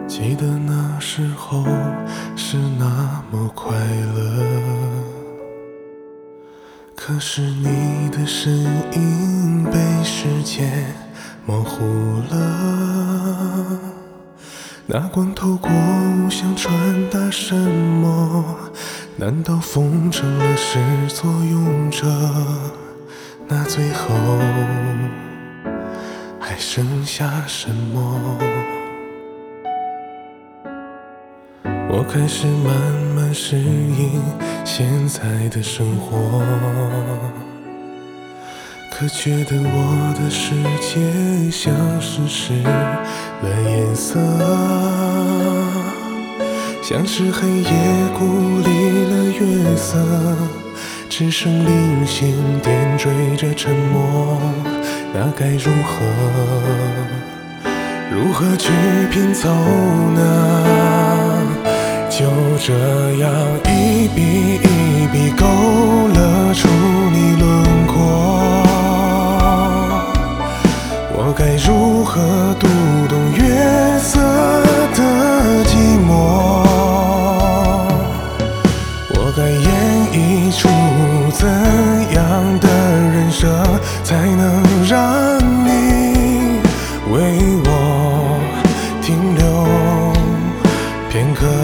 记得那时候是那么快乐，可是你的身影被时间模糊了。那光透过无想传达什么？难道风成了始作俑者？那最后还剩下什么？我开始慢慢适应现在的生活，可觉得我的世界像是失了颜色，像是黑夜孤立了月色，只剩零星点缀着沉默。那该如何去拼凑呢？就这样一笔一笔勾勒出你轮廓，我该如何读懂月色的寂寞？我该演绎出怎样的人生，才能让你为我停留片刻？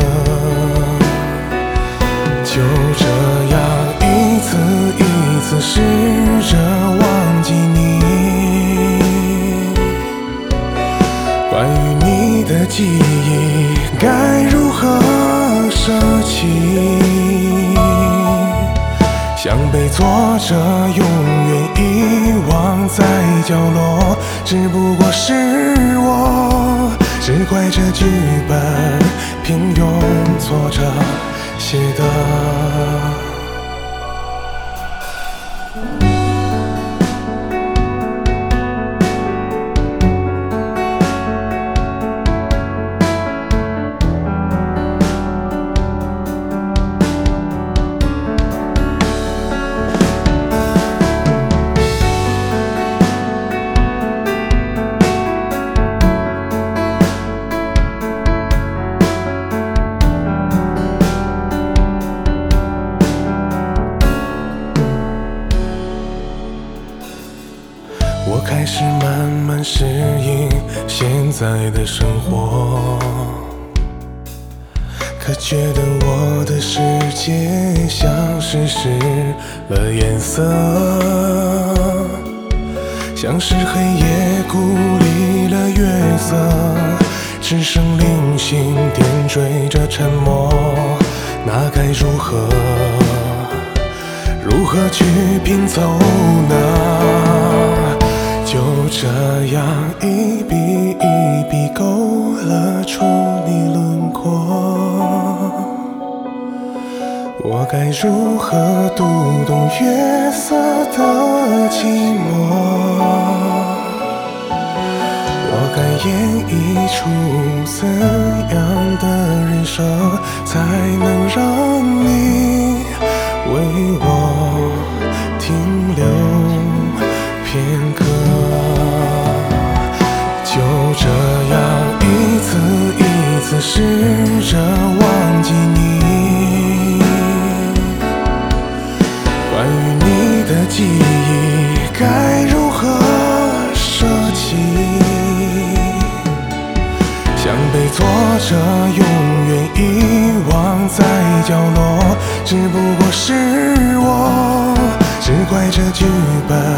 就这样一次一次试着忘记你，关于你的记忆该如何舍弃？像被作者永远遗忘在角落，只不过是我只怪这剧本平庸作者写的。我开始慢慢适应现在的生活，可觉得我的世界像是失了颜色，像是黑夜孤立了月色，只剩零星点缀着沉默。那该如何去拼凑呢？就这样一笔一笔勾勒出你轮廓，我该如何读懂月色的寂寞？我该演绎出怎样的人生，才能让你为我停留片刻？就这样一次一次试着忘记你，关于你的记忆该如何舍弃？像被作者永远遗忘在角落，只不过是我只怪这剧本